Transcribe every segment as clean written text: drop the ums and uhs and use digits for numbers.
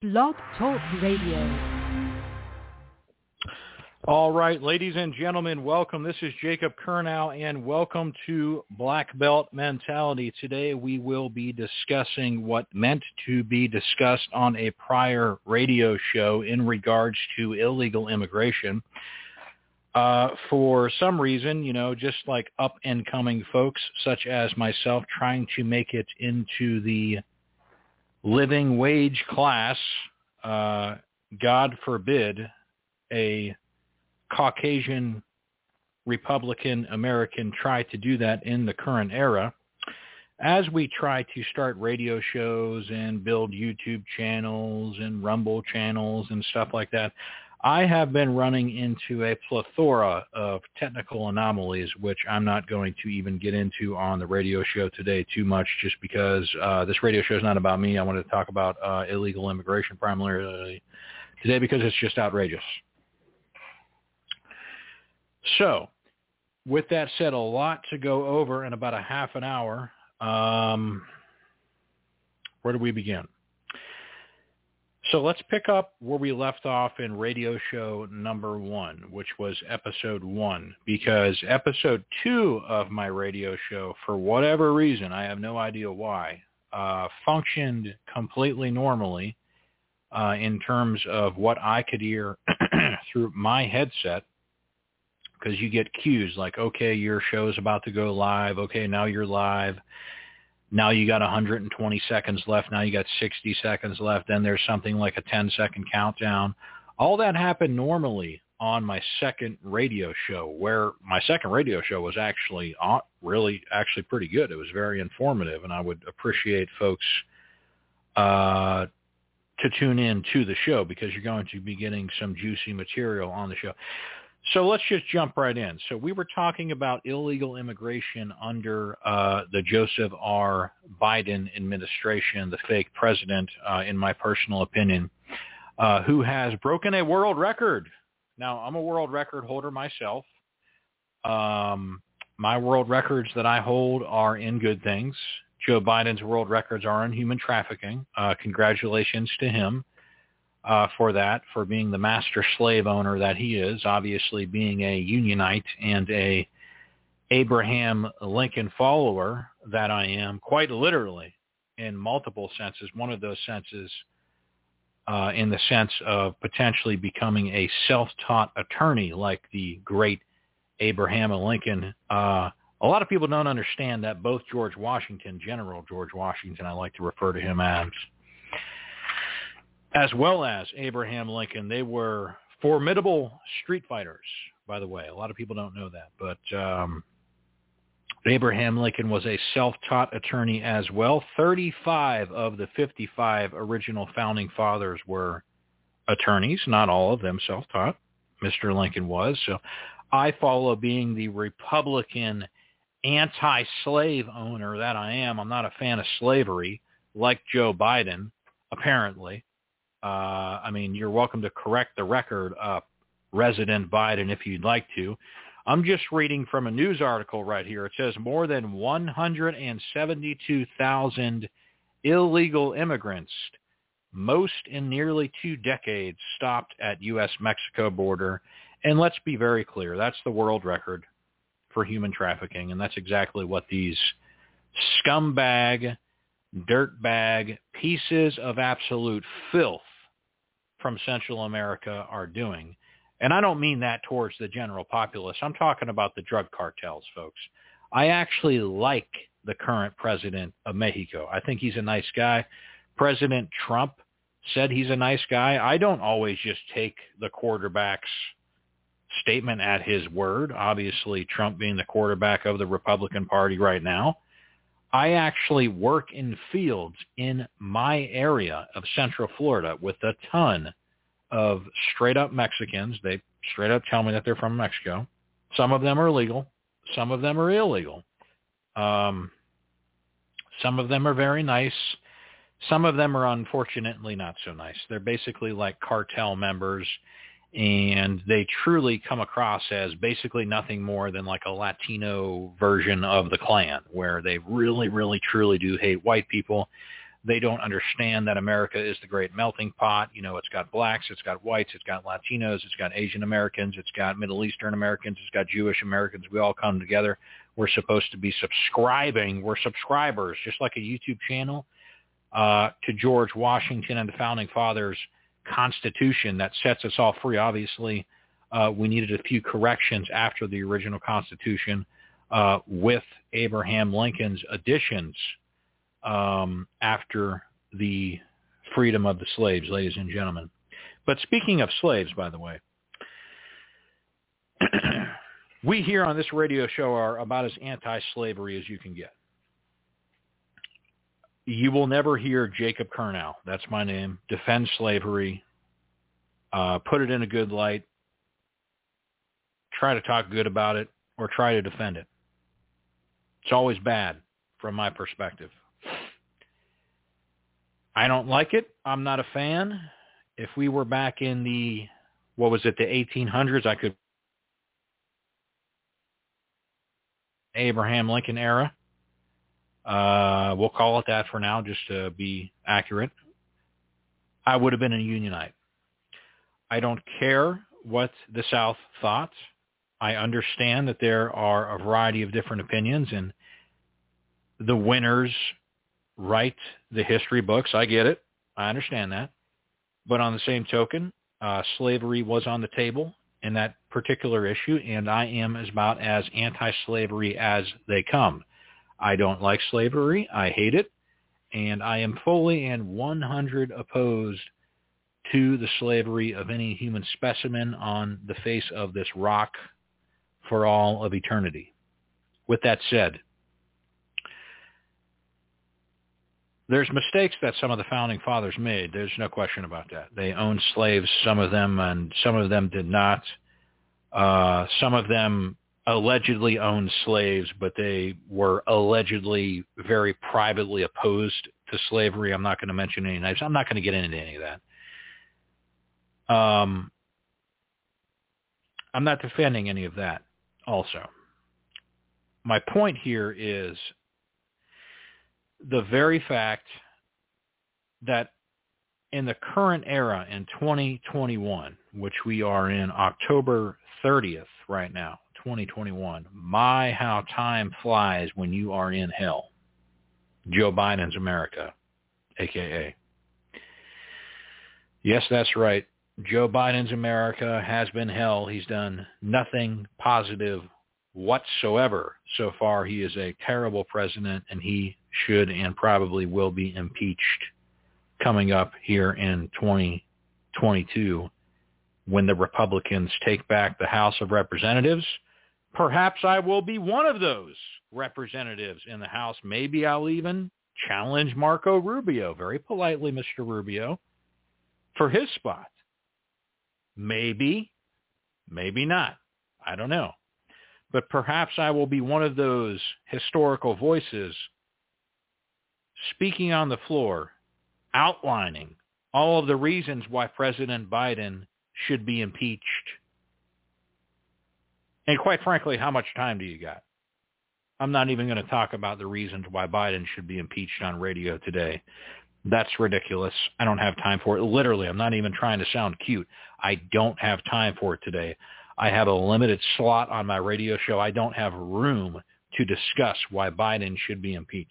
Blog Talk Radio. All right, ladies and gentlemen, welcome. This is Jacob Curnow, and welcome to Black Belt Mentality. Today we will be discussing what meant to be discussed on a prior radio show in regards to illegal immigration. For some reason, just like up-and-coming folks such as myself trying to make it into the living wage class, God forbid, a Caucasian Republican American try to do that in the current era. As we try to start radio shows and build YouTube channels and Rumble channels and stuff like that, I have been running into a plethora of technical anomalies, which I'm not going to even get into on the radio show today too much, just because this radio show is not about me. I wanted to talk about illegal immigration primarily today because it's just outrageous. So, with that said, a lot to go over in about a half an hour. Where do we begin? So let's pick up where we left off in radio show number 1, which was episode 1, because episode 2 of my radio show, for whatever reason, I have no idea why, functioned completely normally in terms of what I could hear through my headset, because you get cues like, okay, your show is about to go live. Okay, now you're live. Now you got 120 seconds left. Now you got 60 seconds left. Then there's something like a 10-second countdown. All that happened normally on my second radio show, where my second radio show was actually pretty good. It was very informative, and I would appreciate folks to tune in to the show because you're going to be getting some juicy material on the show. So let's just jump right in. So we were talking about illegal immigration under the Joseph R. Biden administration, the fake president, in my personal opinion, who has broken a world record. Now, I'm a world record holder myself. My world records that I hold are in good things. Joe Biden's world records are in human trafficking. Congratulations to him. For that, for being the master slave owner that he is, obviously being a Unionite and a Abraham Lincoln follower that I am, quite literally, in multiple senses. One of those senses in the sense of potentially becoming a self-taught attorney like the great Abraham Lincoln. A lot of people don't understand that both George Washington, General George Washington, I like to refer to him as well as Abraham Lincoln, they were formidable street fighters, by the way. A lot of people don't know that. But Abraham Lincoln was a self-taught attorney as well. 35 of the 55 original founding fathers were attorneys, not all of them self-taught. Mr. Lincoln was. So I follow being the Republican anti-slave owner that I am. I'm not a fan of slavery like Joe Biden, apparently. You're welcome to correct the record, Resident Biden, if you'd like to. I'm just reading from a news article right here. It says more than 172,000 illegal immigrants, most in nearly 2 decades, stopped at U.S.-Mexico border. And let's be very clear, that's the world record for human trafficking, and that's exactly what these scumbag, dirtbag pieces of absolute filth from Central America are doing. And I don't mean that towards the general populace. I'm talking about the drug cartels, folks. I actually like the current president of Mexico. I think he's a nice guy. President Trump said he's a nice guy. I don't always just take the quarterback's statement at his word. Obviously, Trump being the quarterback of the Republican Party right now. I actually work in fields in my area of Central Florida with a ton of straight-up Mexicans. They straight up tell me that they're from Mexico. Some of them are legal. Some of them are illegal. Some of them are very nice. Some of them are unfortunately not so nice. They're basically like cartel members, and they truly come across as basically nothing more than like a Latino version of the Klan, where they really, really, truly do hate white people. They don't understand that America is the great melting pot. You know, it's got blacks, it's got whites, it's got Latinos, it's got Asian Americans, it's got Middle Eastern Americans, it's got Jewish Americans. We all come together. We're supposed to be subscribing. We're subscribers, just like a YouTube channel, to George Washington and the Founding Fathers' Constitution that sets us all free. Obviously, we needed a few corrections after the original Constitution with Abraham Lincoln's additions after the freedom of the slaves, ladies and gentlemen. But speaking of slaves, by the way, we here on this radio show are about as anti-slavery as you can get. You will never hear Jacob Curnow, that's my name, defend slavery, put it in a good light, try to talk good about it, or try to defend it. It's always bad from my perspective. I don't like it. I'm not a fan. If we were back in the 1800s, I could Abraham Lincoln era. We'll call it that for now, just to be accurate. I would have been a Unionite. I don't care what the South thought. I understand that there are a variety of different opinions, and the winners write the history books. I get it. I understand that. But on the same token, slavery was on the table in that particular issue, and I am about as anti-slavery as they come. I don't like slavery. I hate it. And I am fully and 100 opposed to the slavery of any human specimen on the face of this rock for all of eternity. With that said, there's mistakes that some of the founding fathers made. There's no question about that. They owned slaves, some of them, and some of them did not. Some of them allegedly owned slaves, but they were allegedly very privately opposed to slavery. I'm not going to mention any names. I'm not going to get into any of that. I'm not defending any of that also. My point here is the very fact that in the current era in 2021, which we are in October 30th right now, 2021, my, how time flies when you are in hell. Joe Biden's America, a.k.a. Yes, that's right. Joe Biden's America has been hell. He's done nothing positive whatsoever so far. He is a terrible president, and he should and probably will be impeached coming up here in 2022 when the Republicans take back the House of Representatives. Perhaps I will be one of those representatives in the House. Maybe I'll even challenge Marco Rubio, very politely, Mr. Rubio, for his spot. Maybe, maybe not. I don't know. But perhaps I will be one of those historical voices speaking on the floor, outlining all of the reasons why President Biden should be impeached. And quite frankly, how much time do you got? I'm not even going to talk about the reasons why Biden should be impeached on radio today. That's ridiculous. I don't have time for it. Literally, I'm not even trying to sound cute. I don't have time for it today. I have a limited slot on my radio show. I don't have room to discuss why Biden should be impeached.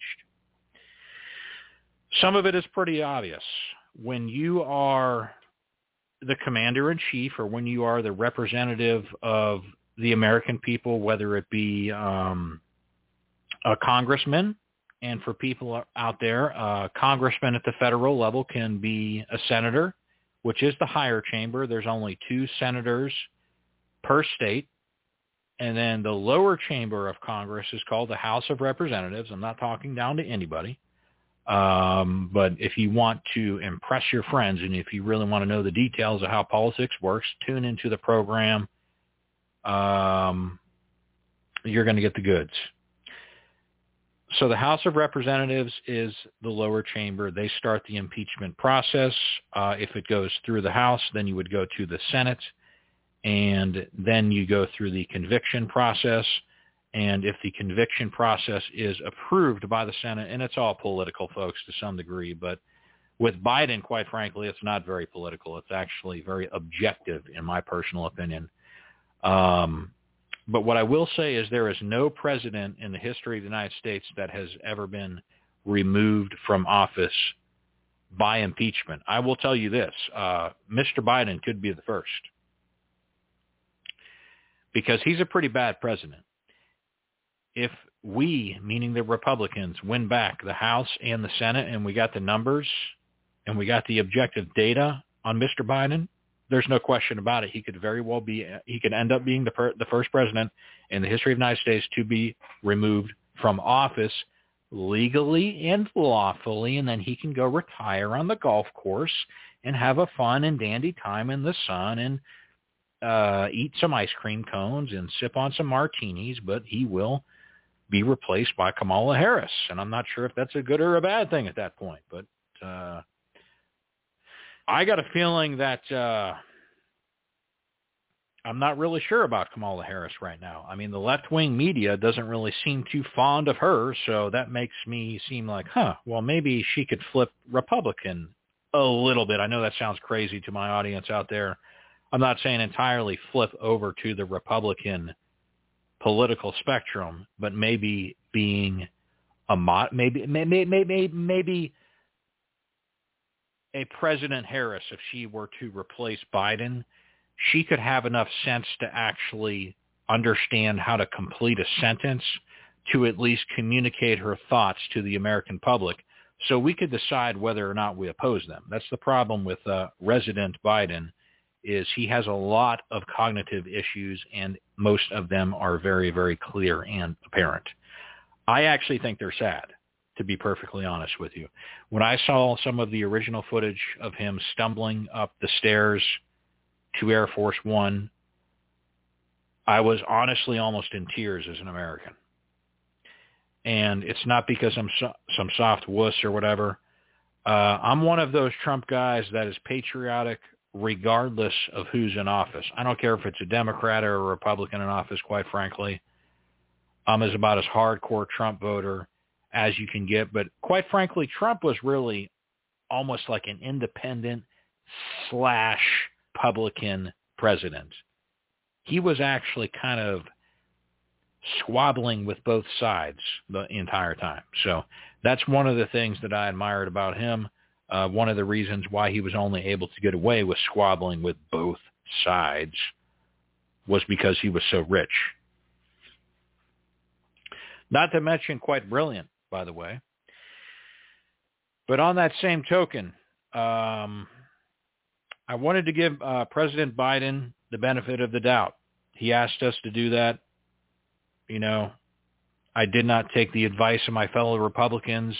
Some of it is pretty obvious. When you are the commander-in-chief or when you are the representative of the American people, whether it be a congressman, and for people out there, a congressman at the federal level can be a senator, which is the higher chamber. There's only 2 senators per state. And then the lower chamber of Congress is called the House of Representatives. I'm not talking down to anybody. But if you want to impress your friends and if you really want to know the details of how politics works, tune into the program. You're going to get the goods. So the House of Representatives is the lower chamber. They start the impeachment process. If it goes through the House, then you would go to the Senate, and then you go through the conviction process. And if the conviction process is approved by the Senate, and it's all political, folks, to some degree, but with Biden, quite frankly, it's not very political. It's actually very objective, in my personal opinion. But what I will say is there is no president in the history of the United States that has ever been removed from office by impeachment. I will tell you this. Mr. Biden could be the first because he's a pretty bad president. If we, meaning the Republicans, win back the House and the Senate and we got the numbers and we got the objective data on Mr. Biden, there's no question about it. He could very well be, he could end up being the first president in the history of the United States to be removed from office legally and lawfully, and then he can go retire on the golf course and have a fun and dandy time in the sun and eat some ice cream cones and sip on some martinis, but he will be replaced by Kamala Harris. And I'm not sure if that's a good or a bad thing at that point, but I got a feeling that I'm not really sure about Kamala Harris right now. I mean, the left-wing media doesn't really seem too fond of her, so that makes me seem like, well, maybe she could flip Republican a little bit. I know that sounds crazy to my audience out there. I'm not saying entirely flip over to the Republican political spectrum, but maybe being maybe a President Harris, if she were to replace Biden, she could have enough sense to actually understand how to complete a sentence to at least communicate her thoughts to the American public so we could decide whether or not we oppose them. That's the problem with Resident Biden, is he has a lot of cognitive issues, and most of them are very, very clear and apparent. I actually think they're sad, to be perfectly honest with you. When I saw some of the original footage of him stumbling up the stairs to Air Force One, I was honestly almost in tears as an American. And it's not because I'm some soft wuss or whatever. I'm one of those Trump guys that is patriotic regardless of who's in office. I don't care if it's a Democrat or a Republican in office, quite frankly. I'm about as hardcore Trump voter as you can get. But quite frankly, Trump was really almost like an independent / Republican president. He was actually kind of squabbling with both sides the entire time. So that's one of the things that I admired about him. One of the reasons why he was only able to get away with squabbling with both sides was because he was so rich. Not to mention quite brilliant, by the way. But on that same token, I wanted to give President Biden the benefit of the doubt. He asked us to do that. You know, I did not take the advice of my fellow Republicans,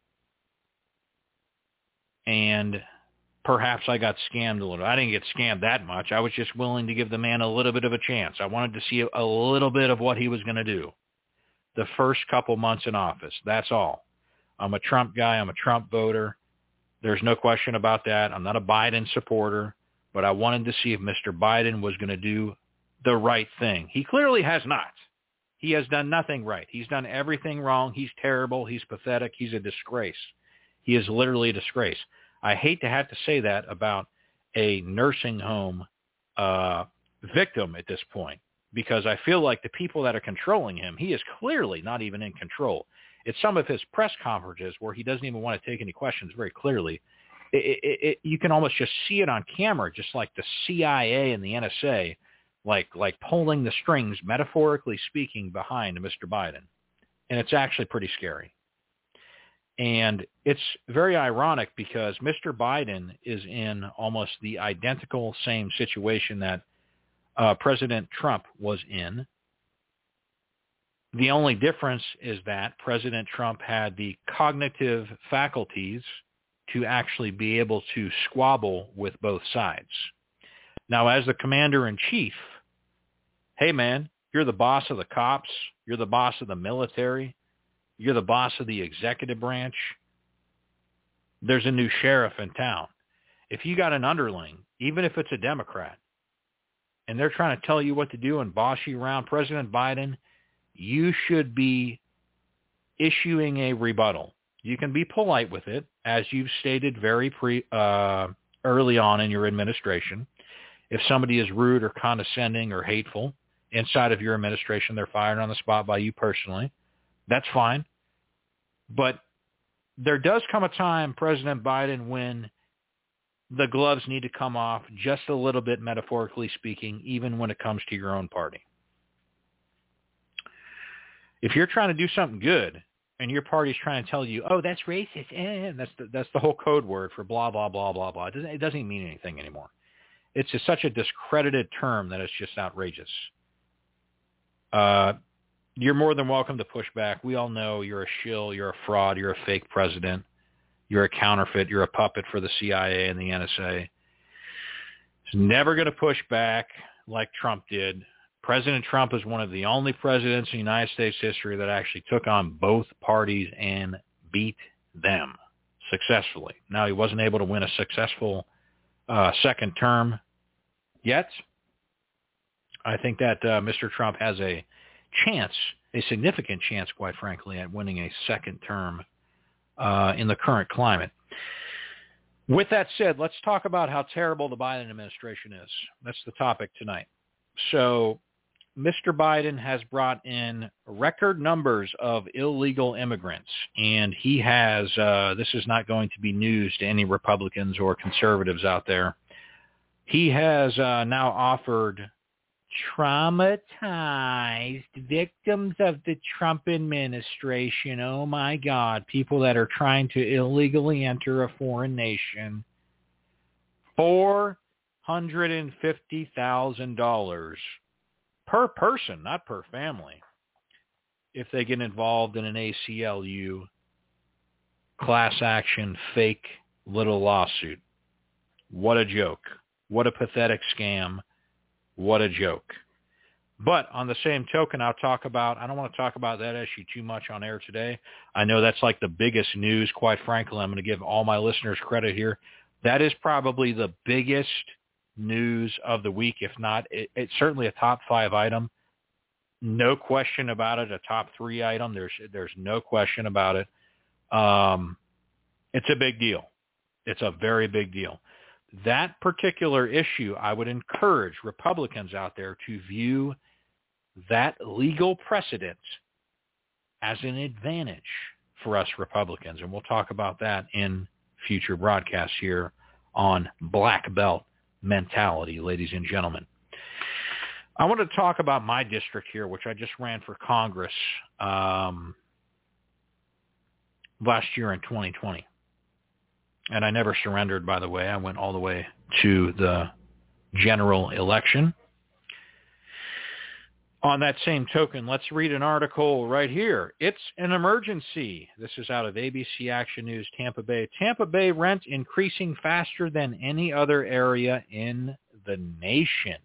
and perhaps I got scammed a little. I didn't get scammed that much. I was just willing to give the man a little bit of a chance. I wanted to see a little bit of what he was going to do the first couple months in office. That's all. I'm a Trump guy. I'm a Trump voter. There's no question about that. I'm not a Biden supporter, but I wanted to see if Mr. Biden was going to do the right thing. He clearly has not. He has done nothing right. He's done everything wrong. He's terrible. He's pathetic. He's a disgrace. He is literally a disgrace. I hate to have to say that about a nursing home victim at this point, because I feel like the people that are controlling him, he is clearly not even in control. It's some of his press conferences where he doesn't even want to take any questions very clearly. You can almost just see it on camera, just like the CIA and the NSA, like pulling the strings, metaphorically speaking, behind Mr. Biden. And it's actually pretty scary. And it's very ironic because Mr. Biden is in almost the identical same situation that President Trump was in. The only difference is that President Trump had the cognitive faculties to actually be able to squabble with both sides. Now, as the commander-in-chief, hey, man, you're the boss of the cops. You're the boss of the military. You're the boss of the executive branch. There's a new sheriff in town. If you got an underling, even if it's a Democrat, and they're trying to tell you what to do and boss you around, President Biden, you should be issuing a rebuttal. You can be polite with it, as you've stated very early on in your administration. If somebody is rude or condescending or hateful inside of your administration, they're fired on the spot by you personally. That's fine. But there does come a time, President Biden, when the gloves need to come off just a little bit, metaphorically speaking, even when it comes to your own party. If you're trying to do something good and your party's trying to tell you, oh, that's racist, that's the whole code word for blah, blah, blah, blah, blah. It doesn't even mean anything anymore. It's just such a discredited term that it's just outrageous. You're more than welcome to push back. We all know you're a shill, you're a fraud, you're a fake president, you're a counterfeit, you're a puppet for the CIA and the NSA. It's never going to push back like Trump did. President Trump is one of the only presidents in United States history that actually took on both parties and beat them successfully. Now, he wasn't able to win a successful second term yet. I think that Mr. Trump has a chance, a significant chance, quite frankly, at winning a second term in the current climate. With that said, let's talk about how terrible the Biden administration is. That's the topic tonight. So Mr. Biden has brought in record numbers of illegal immigrants, and he has, this is not going to be news to any Republicans or conservatives out there, he has now offered traumatized victims of the Trump administration, oh my God, people that are trying to illegally enter a foreign nation, $450,000 per person, not per family, if they get involved in an ACLU class action fake little lawsuit. What a joke. What a pathetic scam. What a joke. But on the same token, I don't want to talk about that issue too much on air today. I know that's like the biggest news, quite frankly. I'm going to give all my listeners credit here. That is probably the biggest news of the week. If not, it's certainly a top 5 item. No question about it. A top 3 item. There's no question about it. It's a big deal. It's a very big deal. That particular issue, I would encourage Republicans out there to view that legal precedent as an advantage for us Republicans. And we'll talk about that in future broadcasts here on Black Belt Mentality, ladies and gentlemen. I want to talk about my district here, which I just ran for Congress last year in 2020. And I never surrendered, by the way. I went all the way to the general election. On that same token, let's read an article right here. It's an emergency. This is out of ABC Action News, Tampa Bay. Tampa Bay rent increasing faster than any other area in the nation.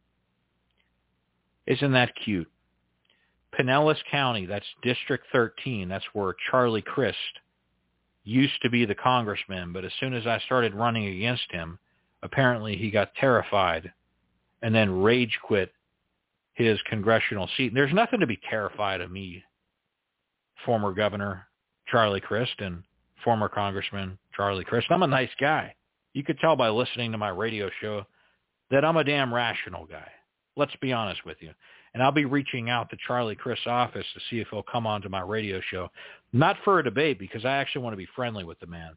Isn't that cute? Pinellas County, that's District 13. That's where Charlie Crist used to be the congressman, but as soon as I started running against him, apparently he got terrified and then rage quit his congressional seat. And there's nothing to be terrified of me, former Governor Charlie Crist and former Congressman Charlie Crist. I'm a nice guy. You could tell by listening to my radio show that I'm a damn rational guy. Let's be honest with you. And I'll be reaching out to Charlie Crist's office to see if he'll come on to my radio show. Not for a debate, because I actually want to be friendly with the man.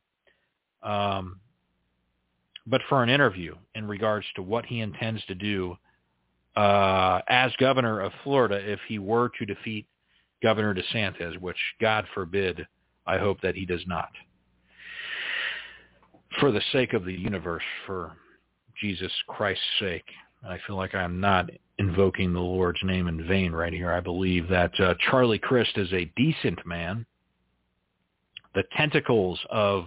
But for an interview in regards to what he intends to do as governor of Florida if he were to defeat Governor DeSantis, which, God forbid, I hope that he does not. For the sake of the universe, for Jesus Christ's sake. I feel like I'm not invoking the Lord's name in vain right here. I believe that Charlie Crist is a decent man. The tentacles of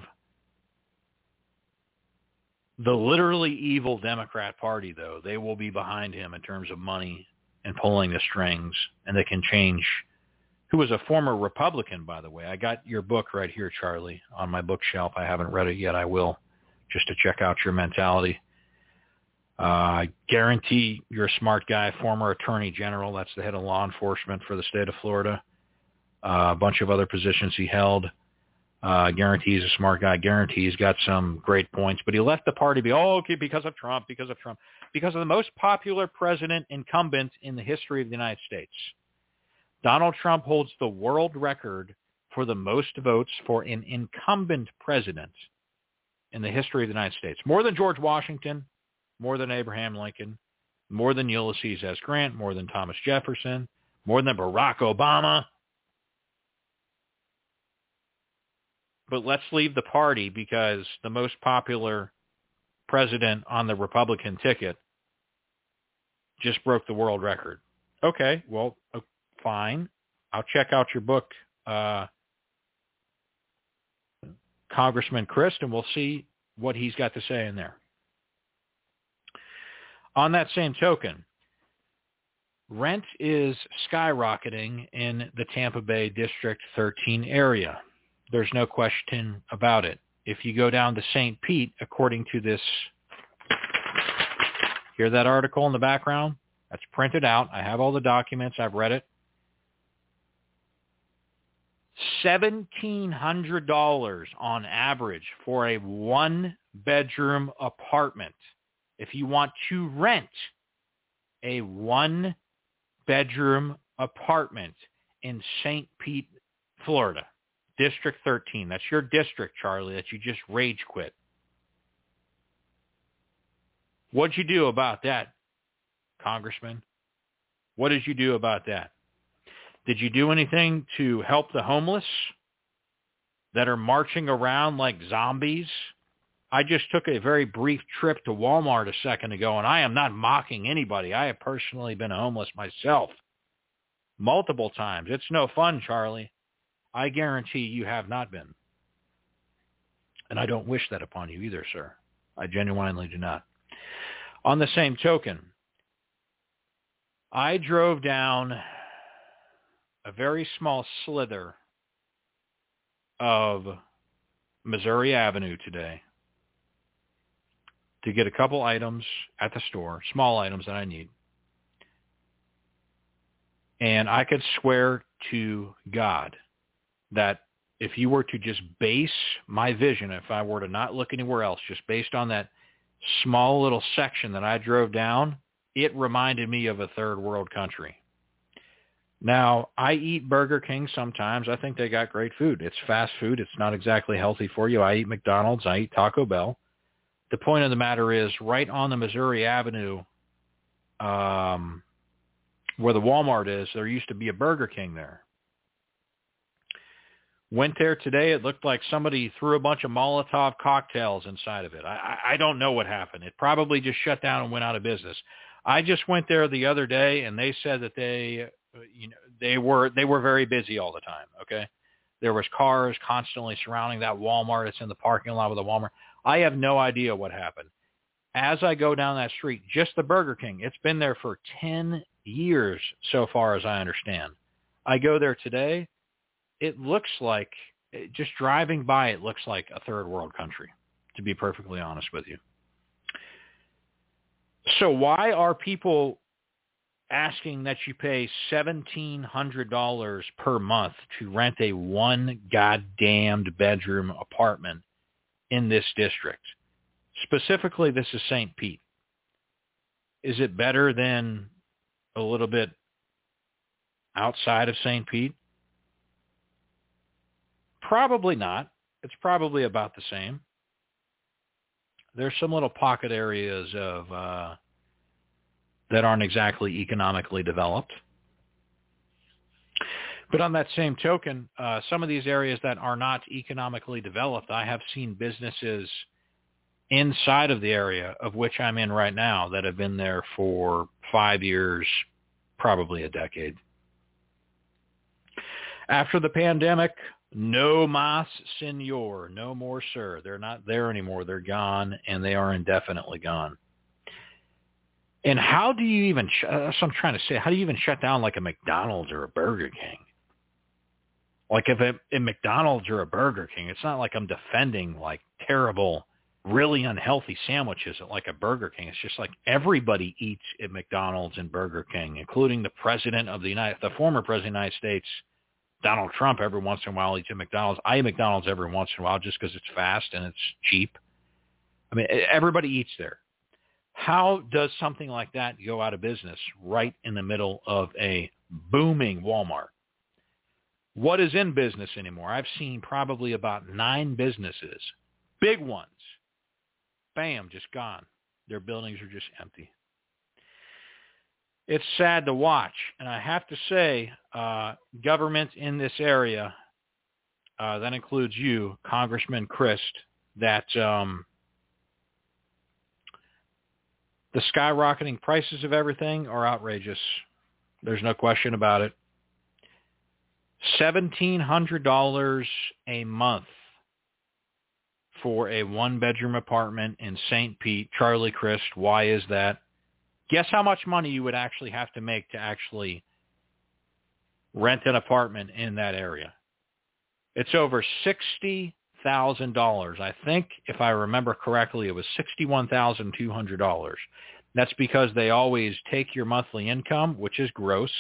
the literally evil Democrat Party, though, they will be behind him in terms of money and pulling the strings, and they can change. Who was a former Republican, by the way. I got your book right here, Charlie, on my bookshelf. I haven't read it yet. I will, just to check out your mentality. I guarantee you're a smart guy, former attorney general. That's the head of law enforcement for the state of Florida. A bunch of other positions he held. Guarantee he's a smart guy. Guarantee he's got some great points. But he left the party because of Trump, because of the most popular president incumbent in the history of the United States. Donald Trump holds the world record for the most votes for an incumbent president in the history of the United States. More than George Washington, more than Abraham Lincoln, more than Ulysses S. Grant, more than Thomas Jefferson, more than Barack Obama. But let's leave the party because the most popular president on the Republican ticket just broke the world record. Okay, well, fine. I'll check out your book, Congressman Christ, and we'll see what he's got to say in there. On that same token, rent is skyrocketing in the Tampa Bay District 13 area. There's no question about it. If you go down to St. Pete, according to this, hear that article in the background? That's printed out. I have all the documents. I've read it. $1,700 on average for a one-bedroom apartment. If you want to rent a one-bedroom apartment in St. Pete, Florida, District 13. That's your district, Charlie, that you just rage quit. What'd you do about that, Congressman? What did you do about that? Did you do anything to help the homeless that are marching around like zombies? I just took a very brief trip to Walmart a second ago, and I am not mocking anybody. I have personally been homeless myself multiple times. It's no fun, Charlie. I guarantee you have not been. And I don't wish that upon you either, sir. I genuinely do not. On the same token, I drove down a very small slither of Missouri Avenue today to get a couple items at the store, small items that I need. And I could swear to God that if you were to just base my vision, if I were to not look anywhere else, just based on that small little section that I drove down, it reminded me of a third world country. Now, I eat Burger King sometimes. I think they got great food. It's fast food. It's not exactly healthy for you. I eat McDonald's. I eat Taco Bell. The point of the matter is, right on the Missouri Avenue, where the Walmart is, there used to be a Burger King there. Went there today. It looked like somebody threw a bunch of Molotov cocktails inside of it. I don't know what happened. It probably just shut down and went out of business. I just went there the other day, and they said that they were very busy all the time. Okay, there was cars constantly surrounding that Walmart. It's in the parking lot of the Walmart. I have no idea what happened. As I go down that street, just the Burger King, it's been there for 10 years so far as I understand. I go there today. It looks like, just driving by, it looks like a third world country, to be perfectly honest with you. So why are people asking that you pay $1,700 per month to rent a one goddamned bedroom apartment in this district? Specifically, this is St. Pete. Is it better than a little bit outside of St. Pete? Probably not. It's probably about the same. There's some little pocket areas of that aren't exactly economically developed. But on that same token, some of these areas that are not economically developed, I have seen businesses inside of the area of which I'm in right now that have been there for 5 years, probably a decade. After the pandemic, no mas, senor, no more, sir. They're not there anymore. They're gone, and they are indefinitely gone. And how do you even, that's what I'm trying to say, how do you even shut down like a McDonald's or a Burger King? Like if a McDonald's or a Burger King, it's not like I'm defending like terrible really unhealthy sandwiches at like a Burger King. It's just like everybody eats at McDonald's and Burger King, including the former president of the United States, Donald Trump. Every once in a while eats at McDonald's. I eat McDonald's every once in a while just because it's fast and it's cheap. I mean, everybody eats there. How does something like that go out of business right in the middle of a booming Walmart? What is in business anymore? I've seen probably about 9 businesses, big ones. Bam, just gone. Their buildings are just empty. It's sad to watch. And I have to say, government in this area, that includes you, Congressman Christ, that the skyrocketing prices of everything are outrageous. There's no question about it. $1,700 a month for a one-bedroom apartment in St. Pete. Charlie Crist, why is that? Guess how much money you would actually have to make to actually rent an apartment in that area. It's over $60,000. I think, if I remember correctly, it was $61,200. That's because they always take your monthly income, which is gross,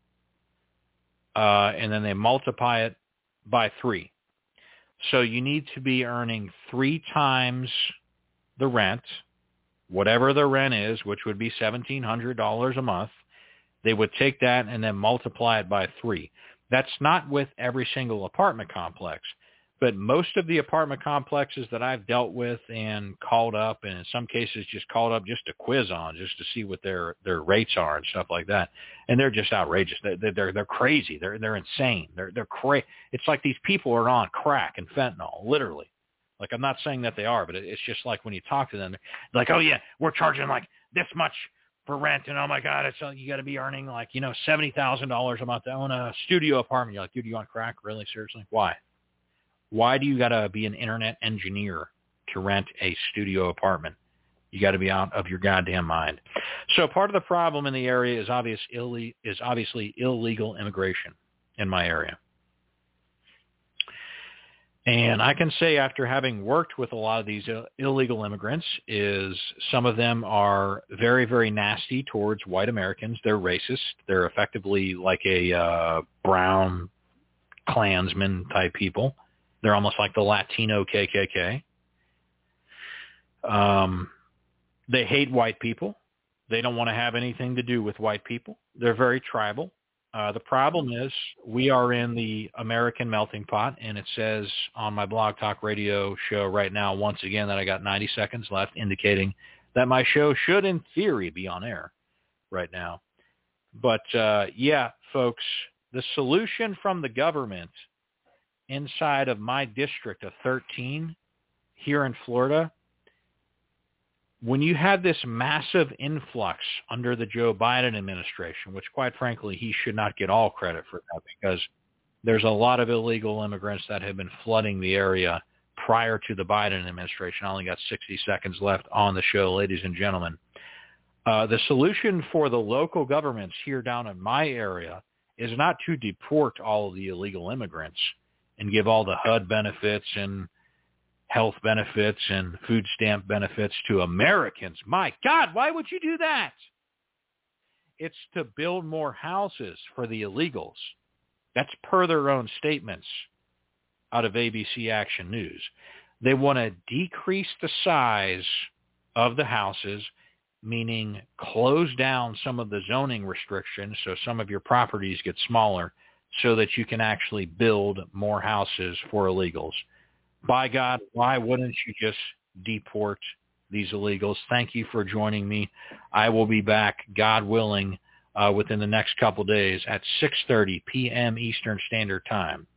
and then they multiply it by 3. So you need to be earning 3 times the rent, whatever the rent is, which would be $1,700 a month. They would take that and then multiply it by 3. That's not with every single apartment complex, but most of the apartment complexes that I've dealt with and called up, and in some cases just called up just to quiz on, just to see what their rates are and stuff like that. And they're just outrageous. They're crazy. They're insane. They're crazy. It's like these people are on crack and fentanyl, literally. Like, I'm not saying that they are, but it's just like when you talk to them, they're like, oh yeah, we're charging like this much for rent, and oh my God, you got to be earning like, $70,000 a month to own a studio apartment. You're like, dude, you on crack? Really? Seriously? Why? Why do you got to be an internet engineer to rent a studio apartment? You got to be out of your goddamn mind. So part of the problem in the area is obviously illegal immigration in my area. And I can say, after having worked with a lot of these illegal immigrants, is some of them are very, very nasty towards white Americans. They're racist. They're effectively like a brown Klansman type people. They're almost like the Latino KKK. They hate white people. They don't want to have anything to do with white people. They're very tribal. The problem is we are in the American melting pot, and it says on my Blog Talk Radio show right now, once again, that I got 90 seconds left, indicating that my show should, in theory, be on air right now. But, yeah, folks, the solution from the government inside of my district of 13 here in Florida, when you have this massive influx under the Joe Biden administration, which quite frankly, he should not get all credit for that, because there's a lot of illegal immigrants that have been flooding the area prior to the Biden administration. I only got 60 seconds left on the show, ladies and gentlemen. The solution for the local governments here down in my area is not to deport all of the illegal immigrants and give all the HUD benefits and health benefits and food stamp benefits to Americans. My God, why would you do that? It's to build more houses for the illegals. That's per their own statements out of ABC Action News. They want to decrease the size of the houses, meaning close down some of the zoning restrictions so some of your properties get smaller so that you can actually build more houses for illegals. By God, why wouldn't you just deport these illegals? Thank you for joining me. I will be back, God willing, within the next couple days at 6:30 p.m. Eastern Standard Time.